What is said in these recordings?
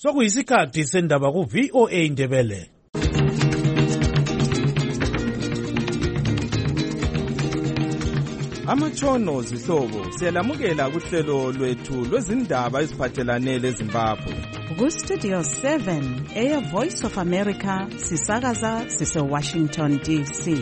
Sokuyisikhathi sendaba ku VOA Indebele. Amatshono zihlobo siyalamukela kuhlelo lwethu lwezindaba eziphathelane leZimbabwe. Ku Studio 7 Air Voice of America sisakaza sise Washington DC.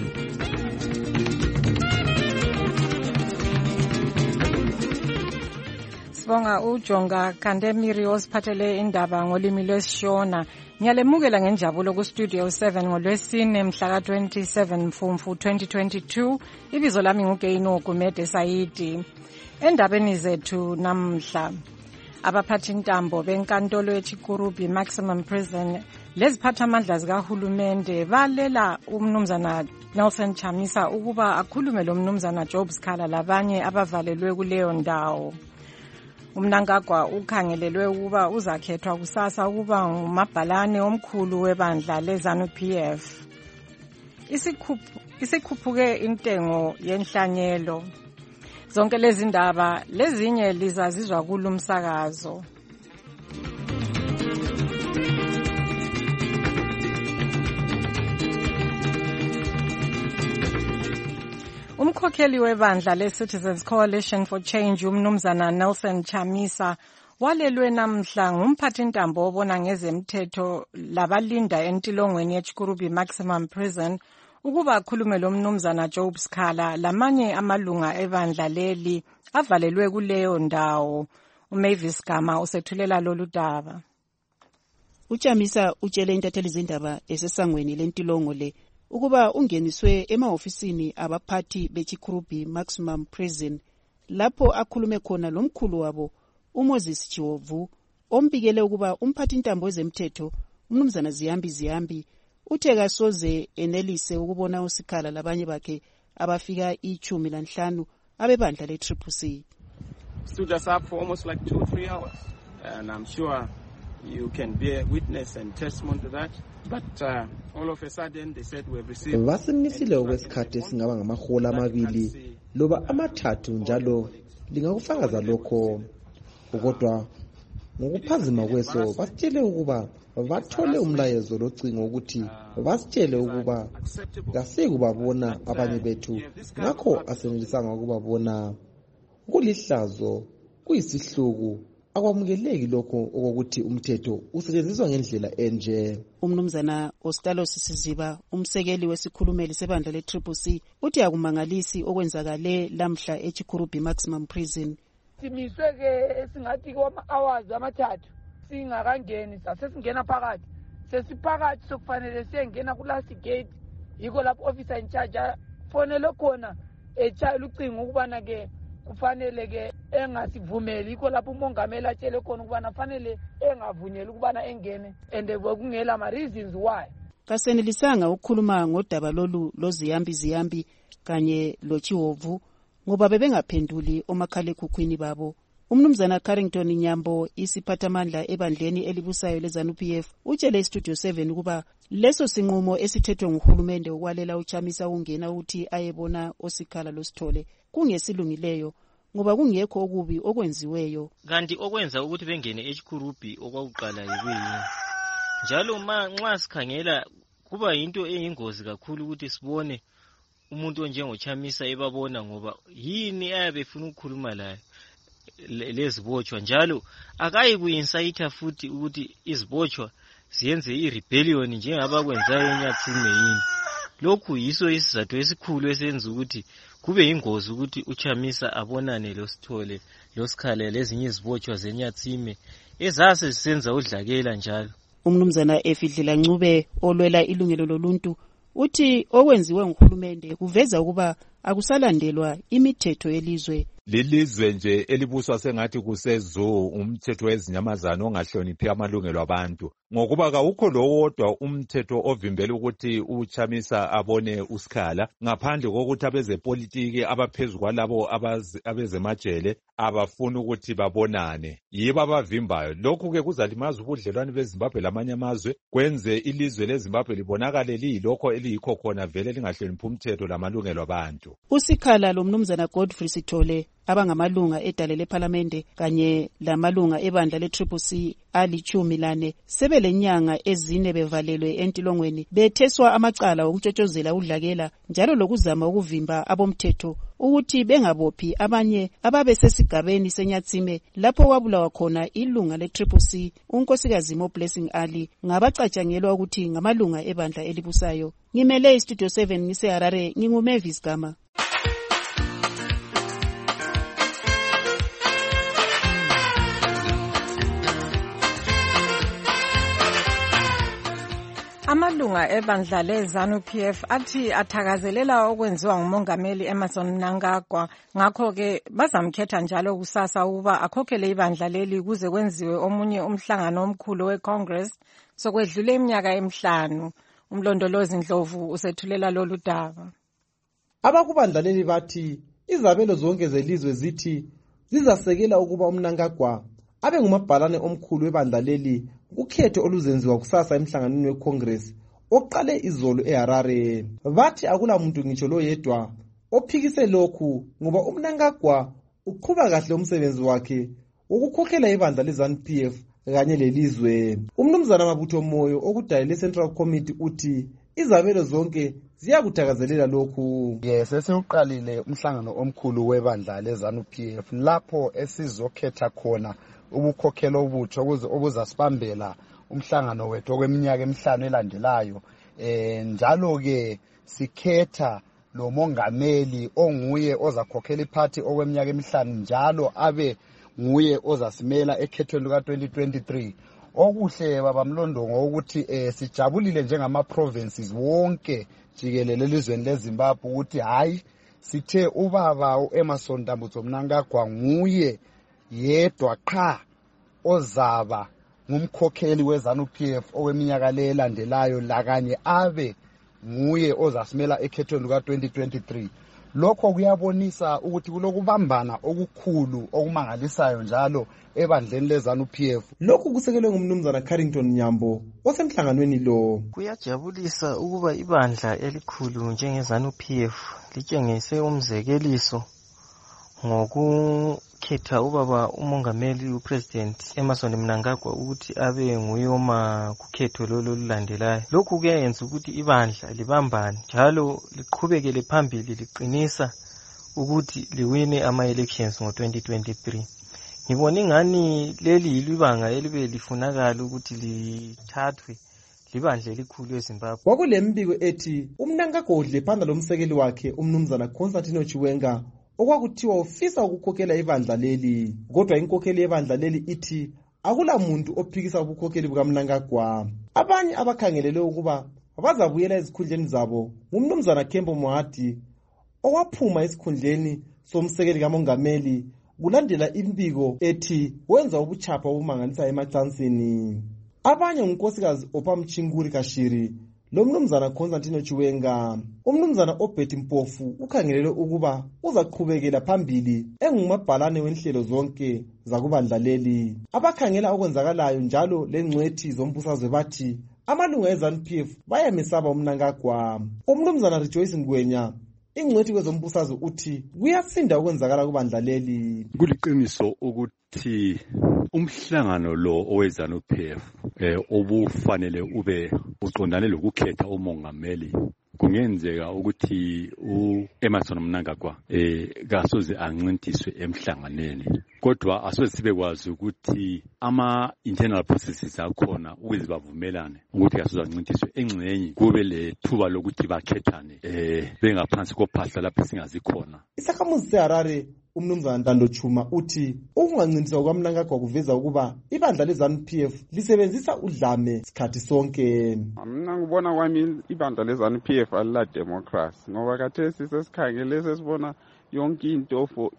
Sibonga uJonga Kandemiri osiphathele indaba ngolimi lwesiShona. Ngiyalemukela ngenjabulo ku Studio 7 ngolwesine mhla ka-27 Mfumfu 2022. Ibizo lami nguGeino Gumede Sayidi. Endabeni zethu namhla, abaphathi intambo benkantolo eChikurubi Maximum Prison leziphathamandla zikahulumende balela umnumzana Nelson Chamisa ukuba akhulume lo mnumzana Job Sikhala labanye abavalelwe kuleyo ndawo. Umnangagwa ukhangelelwe ukuba uzakhethwa kusasa ukuba ngumabhalane omkhulu webandla leZANU-PF. Isikhuphuke intengo yenhlanyelo. Zonke lezi ndaba lezinye lizazizwa kulumsakazo. Umkhokheli webandla le-Citizens Coalition for Change umnumzana Nelson Chamisa walelwe namhla ngumphathintambo obona ngezemthetho labalinda entilongweni yeChikurubi Maximum Prison ukuba akhulume lo mnumzana Job Sikhala lamanye amalunga ebandla leli avalelwe kuleyo ndawo. uMavis Gama usethulela lolu daba. uChamisa utshele intatheli zindaba esesangweni lentilongo le ukuba ungeniswe emahofisini abaphathi beChikurubi Maximum Prison lapho akhulume khona lomkhulu wabo uMoses Chiwovu ombikele ukuba umphathintambo wezemthetho umnumzana Ziyambi uthe kasoze enelise ukubona uSikhala labanye bakhe abafika 15 abebandla le-CCC. Stood us up for almost like 2-3 hours, and I'm sure you can bear witness and testimony to that. But all of a sudden they said we have received. Vasimisile okwesikhathi esingaba ngamahola amabili loba amathathu njalo lingakufakaza lokho. Kodwa ngokuphazima kweso basitshele ukuba bathole umlayezo locingo ukuthi basitshele ukuba kasekubabona abanye bethu ngakho asenelisanga ukubabona. Kulihlazo kuyisihluku akwamukeleki lokho okokuthi umthetho usetshenziswa ngendlela enje. Umnumzana Ostalo Sisiziba umsekeli wesikhulumeli sebandla le-CCC uthi akumangalisi okwenzakale lamhla eChikurubi Maximum Prison. Simiswe ke singathi kwama-hours amathathu singakangeni sasesingena phakathi sesiphakathi sokufanele siyengena ku-last gate yikho lapho officer in charge fonele khona etshayela ucingo ukubana ke kufanele ke engasivumeli yikho lapho umongameli atshele khona ukubana fanele engavunyeli ukubana engene and bekungela ma-reasons why. Kasenelisanga ukukhuluma ngodaba lolu loZiyambi kanye loChiwovu ngoba bebengaphenduli omakhalekhukhwini babo. Umnumzana Carrington Nyambo isiphathamandla ebandleni elibusayo leZANU-PF utshele iStudio 7 ukuba leso sinqumo esithethwe nguhulumende ukwalela uChamisa ungena uthi ayebona oSikhala loSithole kungesilungileyo ngoba kungekho okubi okwenziweyo. Kanti okwenza ukuthi bengene eChikurubi okwakuqala yikuyini. Njalo nxa sikhangela kuba yinto eyingozi kakhulu ukuthi sibone umuntu onjengoChamisa ebabona ngoba yini ayabefuna ukukhuluma laye lezibotshwa njalo akayi kuincite futhi ukuthi izibotshwa siyenze irebellion njengabakwenzayo eNyatsime yini. Lokhu yiso isizathu esikhulu esenza ukuthi kube yingozi ukuthi uChamisa abonane loSithole loSikhala lezinye izibotshwa zeNyatsime ezase zisenza udlakela njalo. Umnumzana Efidlela Ncube olwela ilungelo loluntu uthi okwenziwe nguhulumende kuveza ukuba akusalandelwa imithetho yelizwe. Lilizwe nje elibuswa sengathi kusezo umthetho wezinyamazana ongahloniphi amalungelo abantu ngokuba kawukho lowodwa umthetho ovimbela ukuthi uChamisa abone uSikhala ngaphandle kokuthi abezepolitiki abaphezulu kwalabo abezemajele abafuna ukuthi babonane yibo abavimbayo. Lokhu ke kuzalimaza ubudlelwane beZimbabwe lamanye amazwe kwenze ilizwe leZimbabwe libonakale liyilokho eliyikho khona vele lingahloniphi umthetho lamalungelo abantu. uSikhala lo mnumzana Godfrey Sithole abangamalunga edale lephalamende kanye lamalunga ebandla le-CCC ali-14 sebelenyanga ezine bevalelwe entilongweni betheswa amacala okutshotshozela udlakela njalo lokuzama ukuvimba abomthetho ukuthi bengabophi abanye ababesesigabeni senyatsime lapho wabulawa khona ilunga le-CCC unkosikazi Blessing Ali ngabacatshangelwa ukuthi ngamalunga ebandla elibusayo. Ngimele iStudio 7 ngiseHarare, nginguMavis Gama. Amalunga ebandla leZANU-PF athi athakazelela okwenziwa ngumongameli Emmerson Mnangagwa, ngakho-ke bazamkhetha njalo kusasa ukuba akhokhele ibandla leli kuze kwenziwe omunye umhlangano omkhulu weCongress sokwedlule iminyaka 5. Umlondolozi Ndlovu usethulela lolu daba. Abakubandla leli bathi izabelo zonke zelizwe zithi zizasekela ukuba uMnangagwa abe ngumabhalane omkhulu webandla leli ukhetho oluzenziwa kusasa emhlanganweni weCongress oqale izolo eHarare. Bathi akula muntu ngitsho lo yedwa ophikise lokhu ngoba uMnangagwa uqhuba kahle umsebenzi wakhe ukukhokhela ibandla leZANU-PF kanye lelizwe. Umnumzana Mabutho Moyo okudayile Central Committee uthi izabelo zonke ziyakuthakazelela lokhu. Sesiuqalile umhlangano omkhulu webandla leZANU-PF lapho esizokhetha khona ubukhokhela obutsha obuzasibambela umhlangano wethu okweminyaka 5 elandelayo. Njalo ke sikhetha lo mongameli onguye ozakhokhela iphathi okweminyaka 5 njalo abe nguye ozasimela ekhethweni luka 2023. Okuhle baba Mlondongo ukuthi sijabulile njengama provinces wonke jikelele elizweni leZimbabwe ukuthi hayi sithe ubaba uEmmerson Dambudzo Mnangagwa nguye yedwa qha ozaba ngumkhokheli weZANU-PF okweminyaka le elandelayo lakanye abe nguye ozasimela ekhethweni luka 2023. Lokho kuyabonisa ukuthi kulokubambana okukhulu okumangalisayo njalo ebandleni leZANU-PF. Lokhu kusekelwe ngumnumzana Carrington Nyambo osemhlanganweni lo. Kuyajabulisa ukuba ibandla elikhulu njengeZANU-PF litshengise umzekeliso ngokukhetha ubaba umongameli uPresident Emmerson Mnangagwa ukuthi abe nguyoma kukhetho lolu lulandelayo. Lokhu kuyenza ukuthi ibandla libambane njalo liqhubekele phambili liqinisa ukuthi liwine ama-elections ngo-2023. Ngibona ingani leli yilibanga elibe lifunakala ukuthi lithathwe libandla elikhulu eZimbabwe. Kwakulembiko ethi uMnangagwa udle phandle lomsekeli wakhe umnumzana Constantino Chiwenga okwakuthiwa ufisa ukukhokhela ibandla leli, kodwa inkokheli yebandla leli ithi akula muntu ophikisa ubukhokheli bukaMnangagwa. Abanye abakhangelele ukuba bazabuyela ezikhundleni zabo ngumnumzana Kembo Mohadi owaphuma esikhundleni somsekeli kamongameli kulandela imbiko ethi wenza ubuchapha obumangalisa emacansini. Abanye ngunkosikazi Ophamchinguri Kashiri lo mnumzana Constantino Chiwenga. Umnumzana Obert Mpofu ukhangelele ukuba uzaqhubekela phambili engumabhalane wenhlelo zonke zakubandla leli. Abakhangela okwenzakalayo njalo lengcwethi zombusazwe bathi amalunga eZANU-PF bayamesaba uMnangagwa. Umnumzana Rejoice Ngwenya ingcwethi kwezombusazwe uthi kuyasinda okwenzakala kubandla leli. Kuliqiniso ukuthi umhlangano lo oweZANU-PF obufanele ube uqondane lokukhetha umongameli kungenzeka ukuthi uEmmerson Mnangagwa kasoze ancintiswe emhlanganeni, kodwa asoze sibekwazi ukuthi ama-internal processes akhona ukuze bavumelane ukuthi kasoze ancintiswe engxenye kube le thuba lokuthi bakhethane bengaphansi kophahla lapho singazi khona. Isakhamuzi seHarare umnumzana Ntando Chuma uthi ukungancintiswa kwaMnangagwa kuveza ukuba ibandla leZANU-PF lisebenzisa udlame sikhathi sonke. Mina ngibona kwami ibandla leZANU-PF alila democracy ngoba khathesi sesikhangele sesibona yonke into for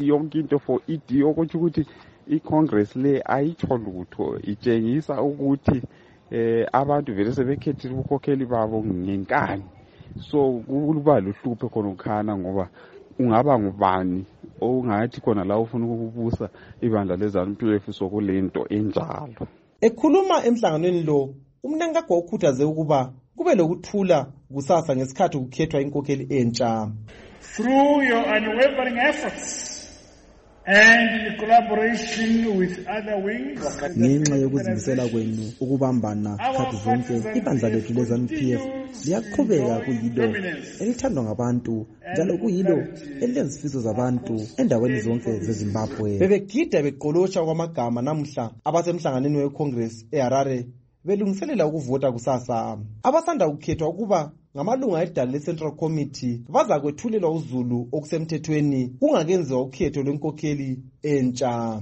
ED okuthi ukuthi iCongress le ayitsho lutho, itshengisa ukuthi abantu vele sebekhethile ubukhokheli babo ngenkani. So kuba luhluphe khona ukhana ngoba ungaba ngubani ongathi khona la ufuna ukubusa ibandla leZANU-PF sokulento enjalo. Ekhuluma emhlanganweni lo uMnangagwa ukhuthaze ukuba kube lokuthula kusasa ngesikhathi kukhethwa inkokheli entsha. Through your unwavering efforts And in collaboration with other wings, ngenxa yokuzimisela kwenu ukubambana khathi zonke ibandla lethu leZANU-PF liyaqhubeka kuyilo elithandwa ngabantu njalo kuyilo elilezifiso zabantu endaweni zonke zeZimbabwe. Bebegida beqolotsha kwamagama namhla abasemhlanganweni weCongress eHarare belungiselela ukuvota kusasa. Abasanda kukhethwa ukuba ngamalunga edala leCentral Committee baza kwethulelwa uzulu okusemthethweni kungakenziwa ukhetho lwenkokheli entsha.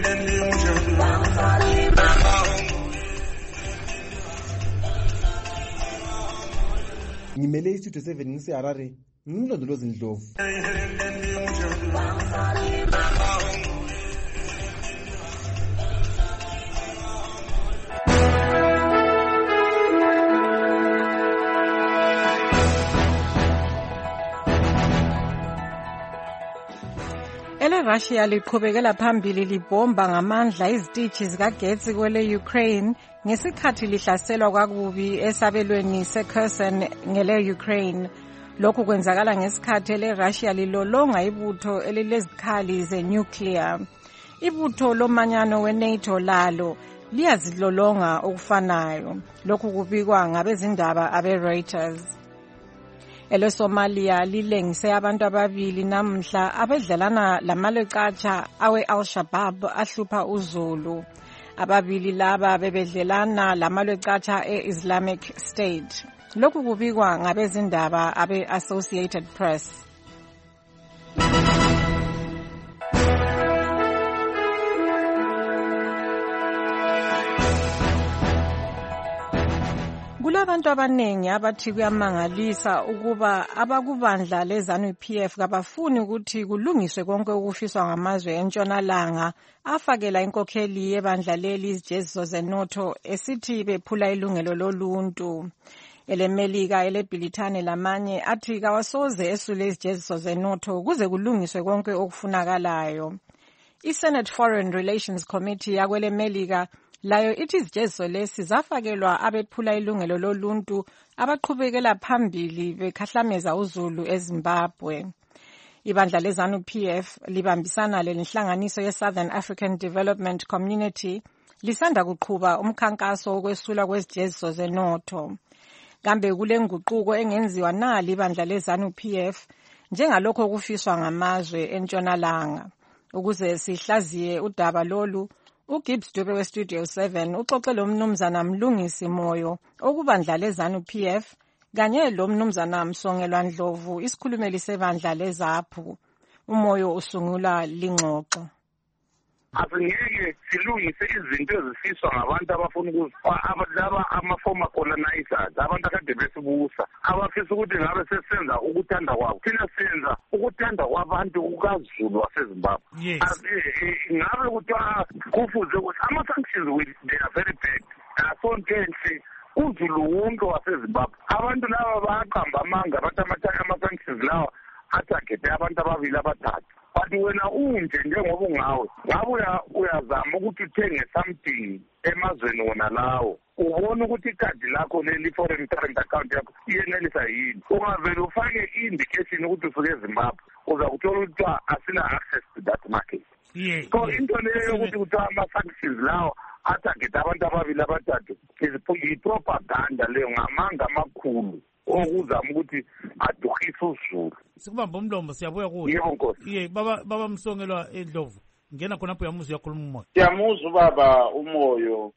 Ngimele iStudio 7 ngiseHarare, ngilondoloza Ndlovu. Russia liqhubekela phambili libomba ngamandla izitishi zikagetsi kwele Ukraine ngesikhathi lihlaselwa kwakubi esabelweni seKherson ngele Ukraine. Lokhu kwenzakala ngesikhathi Russia lilolonga ibutho elilezikhali zenuclear. Ibutho lomanyano weNATO lalo liyazilolonga okufanayo. Lokhu kubikwa ngabezindaba abeReuters. EleSomalia lilengise abantu ababili namhla abedlelana lamalecatsha awe-Al-Shabaab ahlupha uzulu. Ababili laba bebedlelana lamalecatsha e-Islamic State. Lokhu kubikwa ngabezindaba abe-Associated Press. Kulabantu abanengi abathi kuyamangalisa ukuba abakubandla leZANU-PF kabafuni ukuthi kulungiswe konke ukufiswa ngamazwe entshonalanga afakela inkokheli yebandla leli izijeziso zenotho esithi bephula ilungelo loluntu. EleMelika eleBhilithane lamanye athi kawasoze esule izijeziso zenotho kuze kulungiswe konke okufunakalayo. I-Senate Foreign Relations Committee yakweleMelika layo ithi izijeziso lesi zafakelwa abephula ilungelo loluntu abaqhubekela phambili bekhahlameza uzulu eZimbabwe. Ibandla leZANU-PF libambisana lenhlanganiso yeSouthern African Development Community lisanda kuqhuba umkhankaso wokwesula kwezijeziso zenotho. Kambe kule nguquko engenziwa nali ibandla leZANU-PF njengalokho kufiswa ngamazwe entshonalanga. Ukuze sihlaziye udaba lolu, uGibbs Dube weStudio 7 uxoxele umnumzana Mlungisi Moyo okubandla leZANU-PF kanye lo mnumzana Msongelwa Ndlovu isikhulumeli sebandla leZAPHU. Umoyo usungula lingxoxo. Asingeke silungise izinto ezifiswa ngabantu abafuna ukuzifaka ama-former colonizers abantu akade besibusa abafisa ukuthi ngabe sesenza ukuthanda kwabo thina senza ukuthanda kwabantu kukaZulu waseZimbabwe. Ngabe kuthiwa kufuze ukuthi ama-sanctions they are very bad asonto enhle uZulu wonke waseZimbabwe. Abantu laba bayaqamba amanga bathi ama-sanctions lawa athagete abantu ababili abathathu. But wena unje njengoba ungawe ngabe uyazama ukuthi uthenge something emazweni wona lawo ubona ukuthi ikhadi lakho leli foreign current account yakho iyenelisa yini ungavele ufake i-indication ukuthi usuke eZimbabwe uza kuthola ukuthi asina access to that market. So into leyo ukuthi kuthiwa ama-sanctions lawo athagete abantu ababili abathathu yi-propaganda leyo ngamanga amakhulu okuzama ukuthi adukhise uzulu. Sikubamba umlomo siyabuya kuwe. Yebo Nkosi. Baba Msongelwa Ndlovu ngena khona lapho yamuza uyakhuluma umoya. Siyamuzwa ubaba umoyo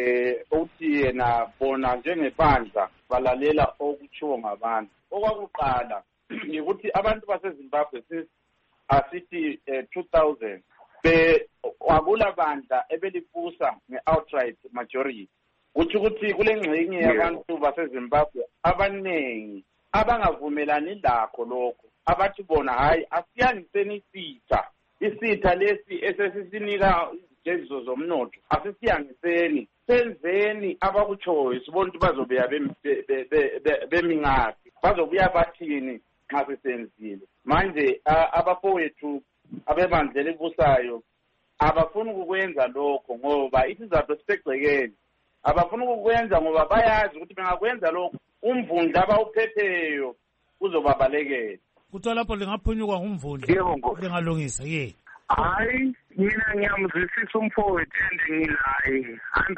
uthi yena bona njengebandla balalela okutshiwo ngabantu. Okwakuqala ukuthi abantu baseZimbabwe asithi 2000 kwakula bandla ebelifusa nge-outright majority. Kuthi ukuthi kule ngxenye yabantu baseZimbabwe abaningi abangavumelani lakho lokho abathi bona hayi asiyangiseni isitha lesi esesisinika izijeziso zomnotho asisiyangiseni senzeni abakutshoyo sibona ukuthi bazobuya bemingaphi bazobuya bathini nxa sisenzile. Manje abafowethu abebandla elibusayo abafuni ukukwenza lokho ngoba isizathu sisegcekeni. Abafuna ukukwenza ngoba bayazi ukuthi bengakwenza lokho umvundla abawuphetheyo uzobabalekela. Kuthiwa lapho lingaphunyukwa ngumvundla lingalungisa Hayi, mina ngiyamzwisisa umfowethu and ngilaye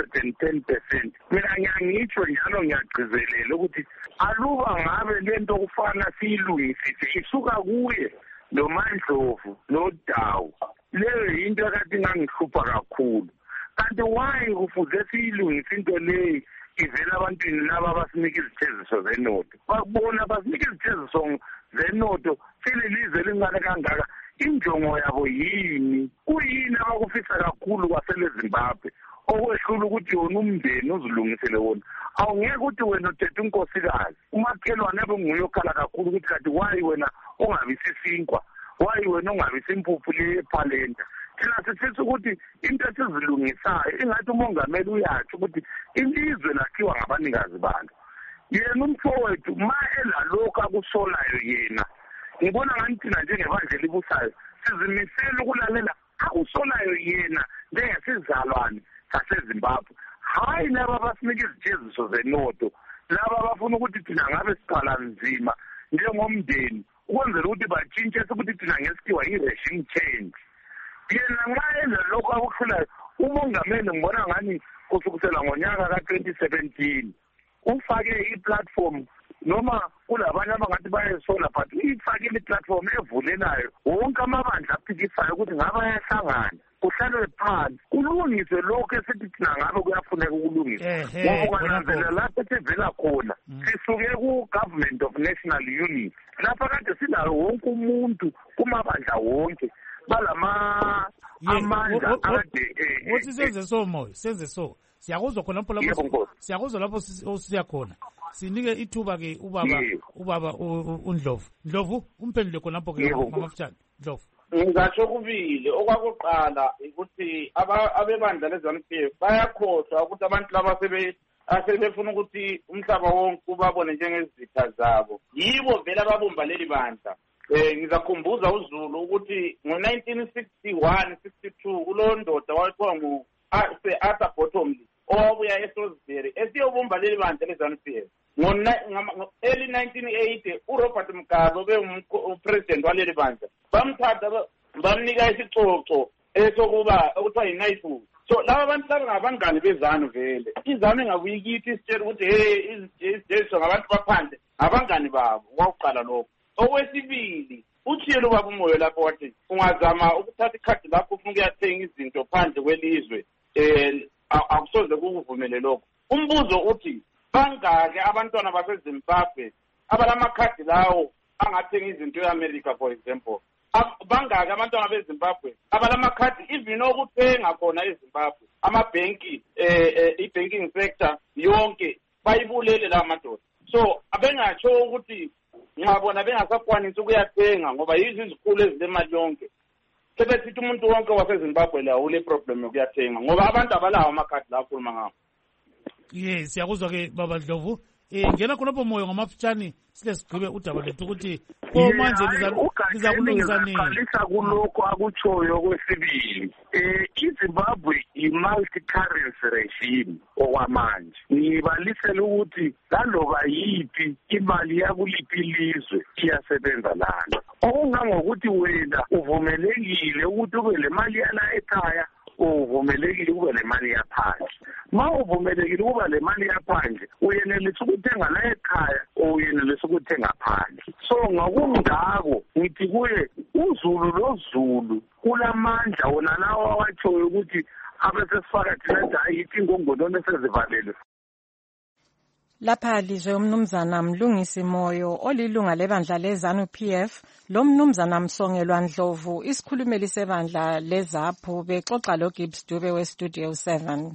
110%. Mina ngiyangitsho njalo ngiyagcizelela ukuthi aluba ngabe lento kufana siyilungisise isuka kuye noMandlovu noDawu. Leyo yinto akade ingangihlupha kakhulu. Kanti why kufuze siyilungise into leyo ivela abantwini laba abasinika izithembiso zenodo? Bakubona abasinika izithembiso zenodo sililizwe lingane kangaka. Injongo yabo yini? Kuyini abakufisa kakhulu kwasele Zimbabwe? Okwehlula ukuthi yona umndeni uzilungisele wona. Awungeke ukuthi wena uthethe unkosikazi. Umakhelwane abenguye okhala kakhulu ukuthi kanti why wena ongabisi isinkwa? Why wena ongabisi impuphu le ephalenta? Thina sifisa ukuthi into esizilungisayo ingathi umongameli uyatsho ukuthi ilizwe lakhiwa ngabanikazi balo. Yena umfowethu ma elalokhu akusolayo yena. Ngibona ngathi thina njengebandla elibusayo sizimisela ukulalela akusolayo yena njengesizalwane saseZimbabwe. Hayi laba abasinika izijeziso zenodo, laba abafuna ukuthi thina ngabe siqala nzima njengomndeni ukwenzela ukuthi batshintshe ukuthi thina ngesikhiwa i-regime change. Yena nxa enza lokhu akuhlulayo, umongameli ngibona ngani kusukela ngonyaka ka-2017 ufake i-platform noma kulabanye abangathi bayesola but uyifakile i-platform evulelayo wonke amabandla aphikisayo ukuthi ngabe ayahlangana kuhlalwe phansi kulungiswe lokhu esithi thina ngabe kuyafuneka ukulungiswa. Ngoba kwananzelela lapho esivela khona sisuke ku-Government of National Unity lapha kade silayo wonke umuntu kumabandla wonke balama amandla ade uthi senze so moyo senze so siyakuzwa khona lapho siyakuzwa lapho siya khona sinike ithuba ke ubaba uNdlovu umphendule khona lapho ke ngamafutshane Ndlovu. Ngingatsho kubili. Okwakuqala ukuthi abebandla leZANU-PF bayakhohlwa ukuthi abantu laba asebefuna ukuthi umhlaba wonke ubabone njengezitha zabo. Yibo vele ababumba leli bandla. Ngizakhumbuza uZulu ukuthi ngo-1961-62 kulo ndoda wayethiwa ngu-Arthur Bottomley owabuya eSalisbury esiyobumba leli bandla leZANU-PF. Ngo-early 1980 uRobert Mugabe obe-president waleli bandla bamthatha bamnika isicoco esokuba okuthiwa yi-knighthood. So laba abantu laba ngabangani bezanu vele. IZANU ingabuyi kithi isitshela ukuthi izijeziso ngabantu baphandle abangani babo. Kwakuqala lokho. Okwesibili, uthiyelo baba umoyo lapho wathi ungazama ukuthatha ikhadi lakho ufuna ukuyathenga izinto phandle kwelizwe akusoze kukuvumele lokho. Umbuzo uthi bangake abantwana baseZimbabwe abalamakhadi lawo angathenga izinto eAmerica for example? Bangake abantwana beZimbabwe abalamakhadi even okuthenga khona eZimbabwe amabhenki i-banking sector yonke bayibulele la madoda? So abengatsho ukuthi ngiyabona bengasakwanisi ukuyathenga ngoba yizo izikhulu ezilemali yonke. Sebesithi umuntu wonke waseZimbabwe la ule problem yokuyathenga ngoba abantu abalawo amakhadi la akhuluma ngawo. Yes, siyakuzwa ke baba Ndlovu. Ngena khonapho moyo ngamafutshane sile sigqibe udaba lethu ukuthi manje lizakulungisa nini. Qalisa kulokho akutshoyo kwesibili. iZimbabwe i-multi-currency regime okwamanje. Ngibalisela ukuthi laloba yiphi imali yakuliphi ilizwe iyasebenza lana. Okungangokuthi wena uvumelekile ukuthi ube le mali yala ekhaya uvumelekile kube le mali yaphandle. Ma uvumelekile kuba le mali yaphandle uyenelisa ukuthenga la ekhaya uyenelisa ukuthenga phandle. So ngakungako ngithi kuye uZulu loZulu kulamandla wona lawa awatshoyo ukuthi abesesifaka thina ayithi ingongolone sezivalele. Lapha lizwe umnumzana Mlungisi Moyo olilunga lebandla leZANU-PF lo mnumzana Msongelwa Ndlovu isikhulumeli sebandla leZAPHU bexoxa lo Gibbs Dube we Studio 7.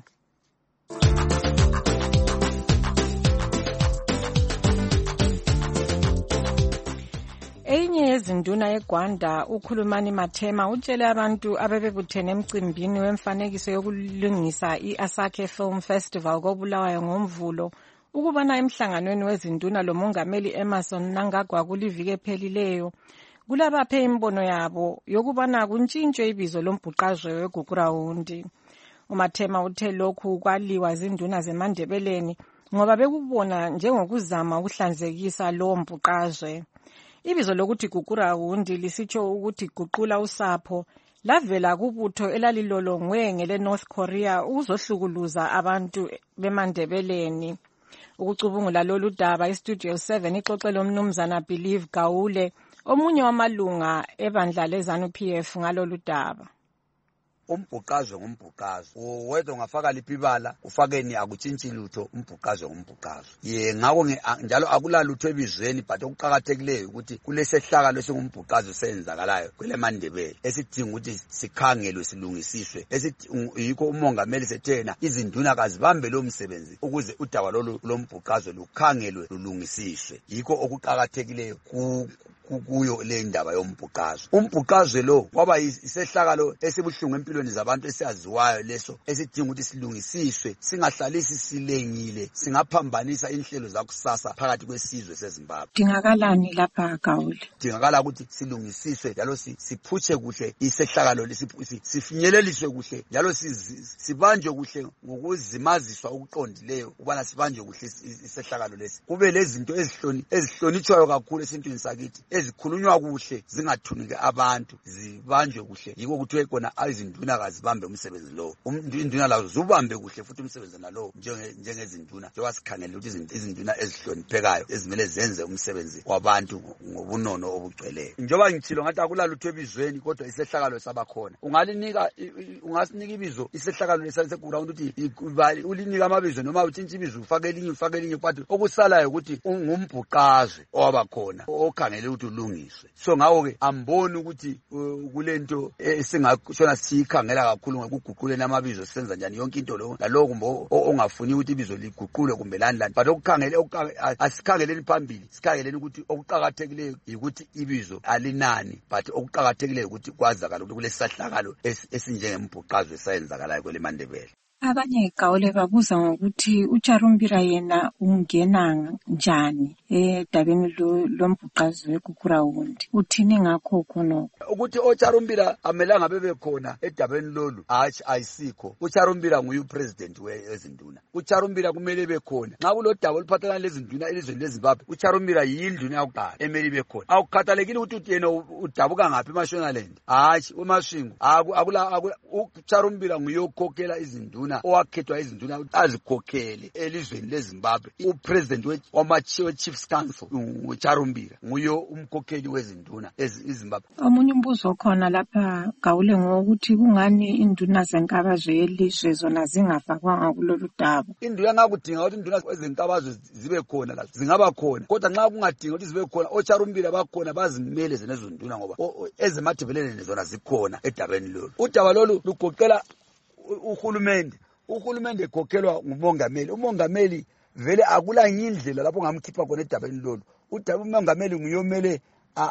Enye yezinduna eGwanda ukhulumani Mathema utshele abantu abebebuthene emcimbini wemfanekiso yokulungisa iAsake Film Festival koBulawayo ngoMvulo ukubana emhlanganweni wezinduna lomongameli Emerson Mnangagwa kuliviki ephelileyo kulabaphe imbono yabo yokubana kuntshintshwe ibizo lombhuqazwe weGugurawundi. uMathema uthe lokhu kwaliwa zinduna zeMandebeleni ngoba bekubona njengokuzama ukuhlanzekisa lo mbhuqazwe. Ibizo lokuthi Gugurawundi lisitsho ukuthi guqula usapho lavela kubutho elalilolongwe ngele North Korea ukuzohlukuluza abantu beMandebeleni. Ukucubungula lolu daba iStudio 7 ixoxele umnumzana Believe Gawule, omunye wamalunga ebandla leZANU-PF ngalolu daba. Umbhuqazwe ngumbhuqazwe, wethu ungafaka lipibala ufakeni akutshintshi lutho, umbhuqazwe ngumbhuqazwe. Ngakho njalo akulalutho ebizweni, but okuqhakathekileyo ukuthi kulesehlakalo singumbhuqazwe senzakalayo kwele Mandebele esidinga ukuthi sikhangelwe silungisiswe. Yikho umongameli sethena izinduna kazibambe lo msebenzi ukuze udaba lombhuqazwe lukhangelwe lulungisiswe. Yikho okuqhakathekileyo kuyo le ndaba yombhuqazwe. Umbhuqazwe lo kwaba isehlakalo esibuhlungu empilweni zabantu esiyaziwayo leso esidinga ukuthi silungisiswe, singahlalisi silengile, singaphambanisa inhlelo zakusasa phakathi kwesizwe seZimbabwe. Dingakalani lapha Gawule? Dingakala ukuthi silungisiswe njalo siphutshe kuhle isehlakalo sifinyeleliswe kuhle njalo sibanjwe kuhle ngokuzimaziswa okuqondileyo ukubana sibanjwe kuhle isehlakalo lesi. Kube lezinto ezihlonitshwayo kakhulu esintwini sakithi, ezikhulunywa kuhle, zingathuniki abantu, zibanjwe kuhle. Yiko kuthiwe khona izinduna kazibambe umsebenzi lo. Induna lazo zubambe kuhle futhi umsebenzi nalo njengezinduna. Njengoba sikhangela ukuthi izinduna ezihloniphekayo ezimele zenze umsebenzi wabantu ngobunono obugcweleyo. Njengoba ngithilo ngathi akulalutho ebizweni kodwa isehlakalo sabakhona. Ungasinika ibizo isehlakalo lesaseground ukuthi ulinika amabizo noma utshintshi ibizo ufake elinye but okusalayo ukuthi ungumbhuqazwe owabakhona okhangele ukuthi ulungiswe. So ngawo ke amboni ukuthi kulento esingashona sikhangela kakhulu ngokuguquleni amabizo senza njani yonke into lo naloko kumbe ongafuni ukuthi ibizo liguqulwe kumbe lani but asikhangeleni phambili, sikhangeleni ukuthi okuqhakathekileyo ukuthi ibizo alinani but okuqhakathekileyo ukuthi kwazakala ukuthi kulesahlakalo esinjengembhuqazwe sayenzakalayo kwele Mandebele. Abanye Gawule babuza ngokuthi uCharumbira yena ungena njani edabeni lombhuqazwe kuGrawundi. Uthini ngakho khonokho? Ukuthi oCharumbira amelanga bebe khona edabeni lolu ayisikho. uCharumbira nguye upresident wezinduna. uCharumbira kumele bekhona. Nxa kulodaba oluphathelana lezinduna elizweni leZimbabwe, uCharumbira yinduna yakuqala emeli bekhona. Awukhathalekile ukuthi yena udabuka ngaphi eMashonaland. Umashingo. uCharumbira nguye okhokhela izinduna owakhethwa izinduna azikhokhele elizweni leZimbabwe. Upresident wama-Chiefs Council uCharumbira nguye umkhokheli wezinduna eZimbabwe. Omunye umbuzo khona lapha Gawule ngokuthi kungani induna zenkabazwe yelizwe zona zingafakwanga kulolu daba. Induna ngakudinga ukuthi induna zenkabazwe zibe khona la zingaba khona, kodwa nxa kungadinga ukuthi zibe khona oCharumbira bakhona bazimele zenezo nduna ngoba ezeMandebeleni zona zikhona edabeni lolu. Udaba lolu lugoqela uhulumende ekhokhelwa ngumongameli. Umongameli vele akula indlela lapho ngamkhipha khona edabeni lolu. Umongameli nguyomele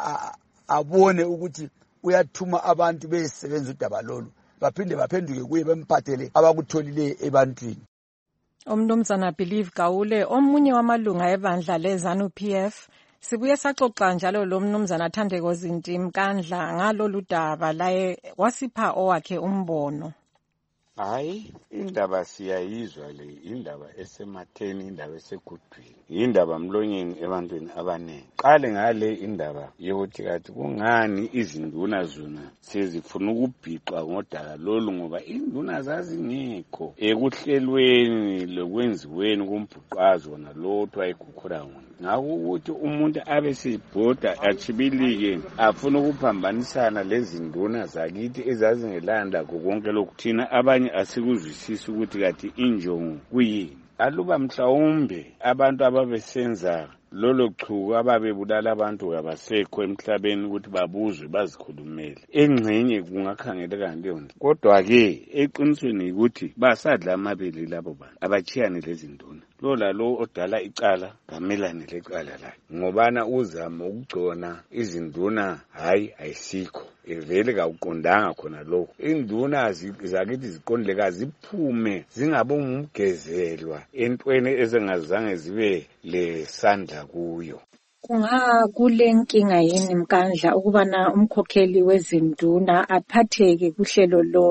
abone ukuthi uyathuma abantu besebenza udaba lolu baphinde baphenduke kuye bemphathele abakutholileyo ebantwini. Umnumzana Believe Gawule, omunye wamalunga ebandla leZANU-PF, sibuye saxoxa njalo lo mnumzana Thandeko Zintimkandla ngalolu daba, laye wasipha owakhe umbono. Hayi, indaba siyayizwa le, indaba esematheni, indaba esegudwini, indaba mlonyeni ebantwini abaningi. Qale ngale indaba yokuthi kathi kungani izinduna zona sezifuna ukubhiqwa ngodaba lolu ngoba induna zazingekho ekuhlelweni lokwenziweni kumbhuqazwe nalotho ayiguqulayo. Ngakho ukuthi umuntu abe sibhoda achibilike afuna ukuphambanisana lezinduna zakithi ezazingelanda konke lokhu thina abanye asikuzwisisi ukuthi kathi injongo kuyini. Aluba mhlawumbe abantu ababesenza lolo chuku ababebulala abantu abasekho emhlabeni ukuthi babuzwe bazikhulumele engcenye kungakhangeleka leyo nto. Kodwa ke eqinisweni ukuthi basadla amabili labo bantu abachiyane lezinduna. Lo odala icala ngamelane lecala lakhe ngobana uzama ukugcona izinduna hayi ayisikho evele kawuqondanga khona lokho. Induna zakithi ziqondleka ziphume zingabe umgezelwa entweni ezengazange zibe lesandla kuyo. Kule nkinga yini Mkandla ukubana umkhokheli wezinduna aphatheke kuhlelo lolu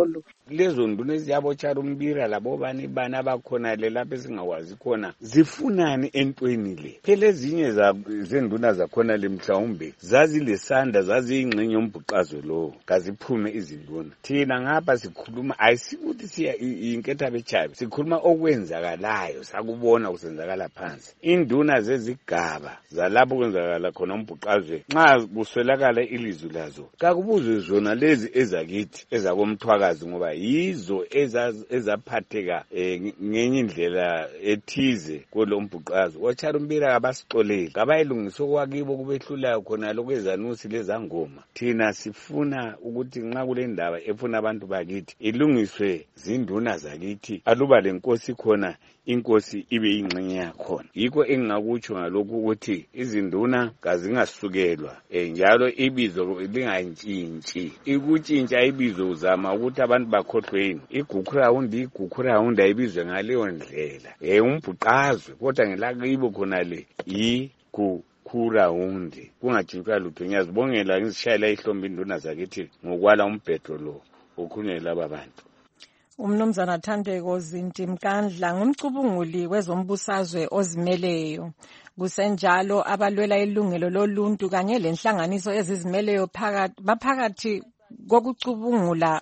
lezo nduna eziyaboCharumbira labo bani abakhona le lapho esingawazi khona zifunani entweni le. Phela ezinye zenduna zakhona le mhlawumbe zazilesanda zaziyingxenye yombhuqazo lo kaziphume izinduna. Thina ngapha sikhuluma ayisikuthi siya inketha bechabi, sikhuluma okwenzakalayo sakubona kusenzakala phansi. Induna zezigaba zalapho kwenzakala khona umbhuqazwe nxa kuswelakala ilizwi lazo kakubuzwe zona lezi ezakithi ezakomthwakazi ngoba yizo ezaphatheka ngenye indlela ethize kolo mbhuqazo. OCharumbira abasixoleli kabayilungisa okwakibo kubehlulayo khona lokwezanusi lezangoma. Thina sifuna ukuthi nxa kule ndaba efuna abantu bakithi ilungiswe zinduna zakithi, aluba lenkosi khona inkosi ibe ingxenye yakhona. Yikho engingakutsho ngalokhu ukuthi izinduna kazingasukelwa njalo ibizo lingantshintshi. Ikutshintsha ibizo uzama ukuthi abantu bakhohlweni. Igugurawundi ayibizwe ngaleyo ndlela. Umbhuqazwe kodwa ngelakibo khona le kurawundi kungatshintshwa lutho. Ngiyazibongela ngizishayela ihlombe induna zakithi ngokwala umbhedo lo okhulunywe laba bantu. Umnumzana Thandeko Zinti Mkandla ngumcubunguli wezombusazwe ozimeleyo. Kusenjalo abalwela ilungelo loluntu kanye lenhlanganiso ezizimeleyo baphakathi kokucubungula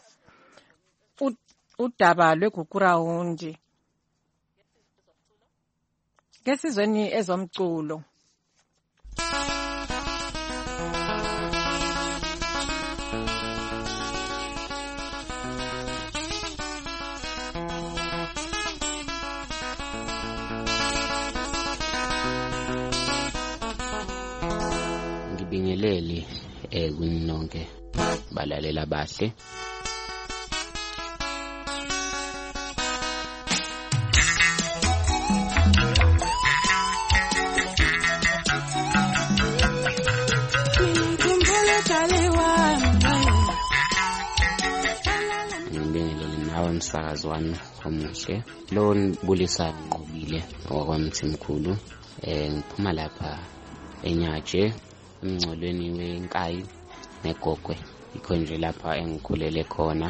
udaba lwegugurawundi. Kesizweni ezomculo. Ngibingelele kunonke balalela bahle. Umsakazi wami omuhle lo Bulisa Nqobile wakwamthimkhulu ngiphuma lapha eNyaje emngcolweni weNkayi neGogwe ikho nje lapha engikhulele khona.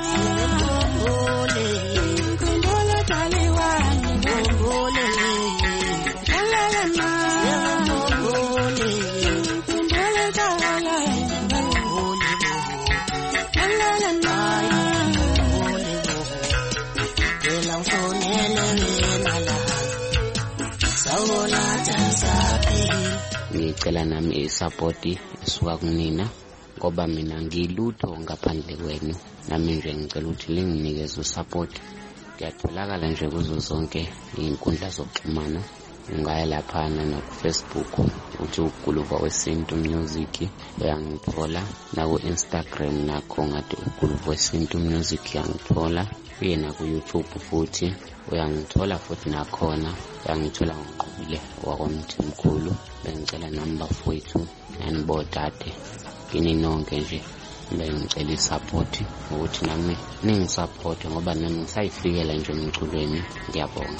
Ngicela nami isupport esuka kunina ngoba mina ngilutho ngaphandle kwenu, nami nje ngicela ukuthi linginikeze usupport. Ngiyatholakala nje kuzo zonke izinkundla zokuxhumana, ungaya lapha na ku-Facebook uthi uGuluva Wesintu Music uyangithola, na ku-Instagram nakho ngathi uGuluva Wesintu Music uyangithola, uyena ku-YouTube futhi uyangithola futhi nakhona uyangithola ngoNqobile wakwamthimkhulu. Bengicela nami bafowethu nanibodade kini nonke nje bengicela isupport ukuthi nami ningisupport ngoba nami ngisayifikela nje emculweni. Ngiyabonga.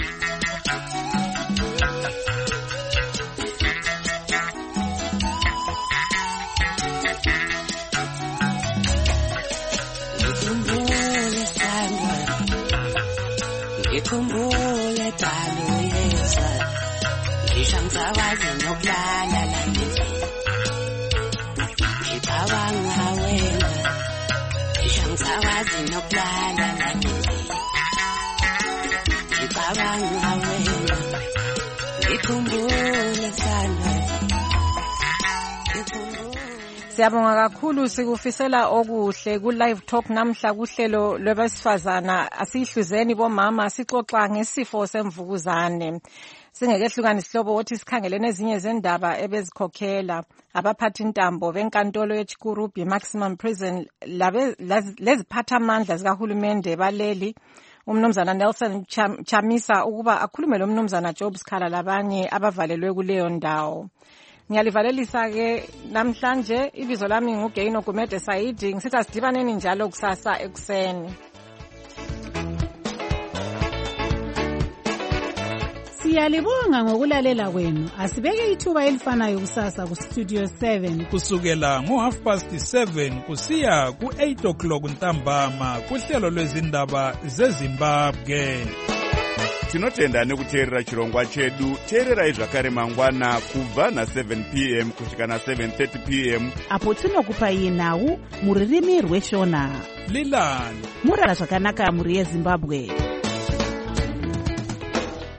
Ngikhumbule dalo yeza ngishamsakwazi nokulala la ngithi ngicabanga wena ngishamsakwazi nokulala la ngithi ngicabanga wena ngikhumbule sana. Siyabonga kakhulu, sikufisela okuhle ku live talk namhla kuhlelo lwabesifazana. Asihluzeni bomama sixoxa ngesifo semvukuzane. Singekehlukana isihlobo ukuthi sikhangelene ezinye zendaba ebezikhokhela abaphathi intambo benkantolo yeChikurubi Maximum Prison leziphatha amandla zikahulumende baleli umnumzana Nelson Chamisa ukuba akhulume lo mnumzana Job Sikhala labanye abavalelwe kuleyo ndawo. Ngiyalivalelisa ke namhlanje. Ibizo lami nguGaino Gumede Saidi. Ngisitha sidibaneni njalo kusasa ekuseni. Siyalibonga ngokulalela kwenu. Asibeke ithuba elifanayo kusasa ku Studio 7 kusukela ngo7:30 kusiya ku8 ntambama kuhlelo lwezindaba zeZimbabwe. Tinotenda nekuteerera chirongwa chedu. Teererai zvakare mangwana kubva na7 p.m. kusvika na7:30 p.m. apo tinokupai nhau muririmi rweshona. Lilani murara zvakanaka muri yeZimbabwe.